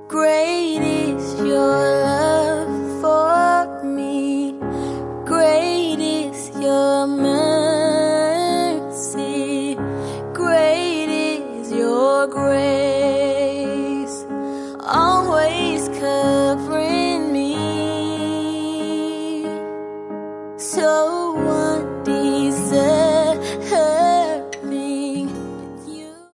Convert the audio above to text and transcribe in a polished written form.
Great is your love for me. Great is your mercy. Great is your grace.